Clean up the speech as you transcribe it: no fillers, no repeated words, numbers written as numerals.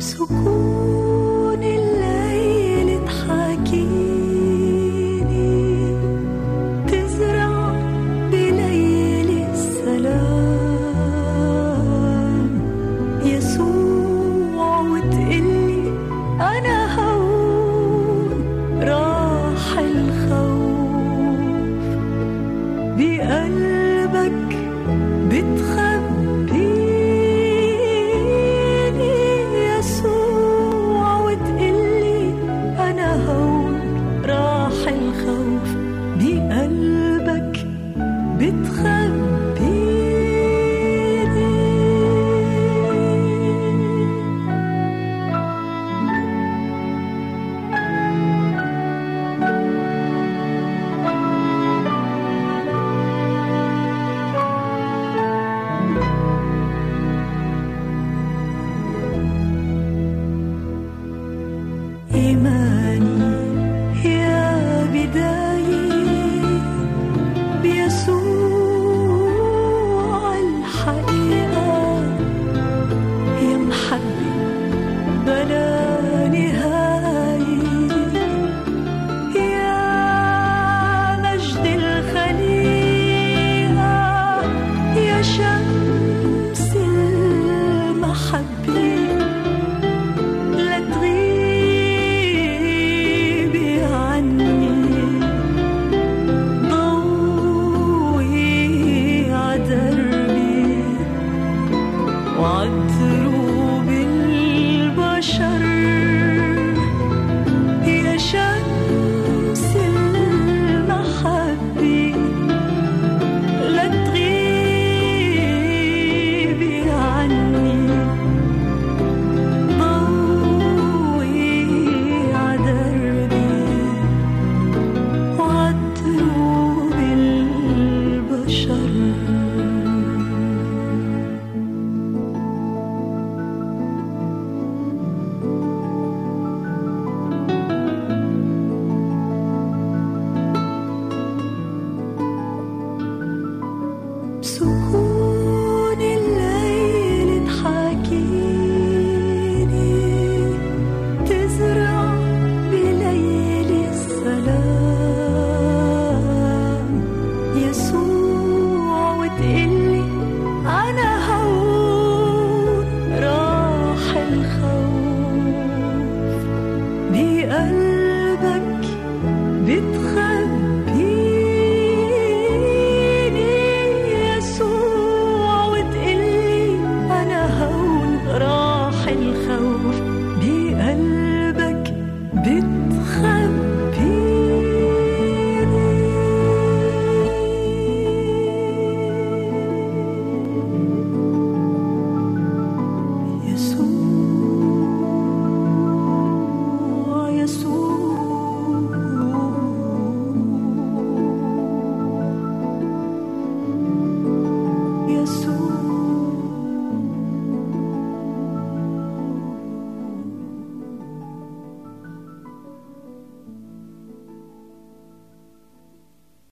سكون الليل تحاكيني، تزرع بليل السلام يسوع، وتقلي أنا هون راح الخوف بقلبك بتخبيني، يسوع وتقلي أنا هون راح الخوف بقلبك بتخبيني. إيماني يا بداية بيسوع الحقيقة، يا محبة بلا نهاية، يا مجد الخليقة، يا شمس المحبة، لا تغيبي عني، ضوي عدربي وعطر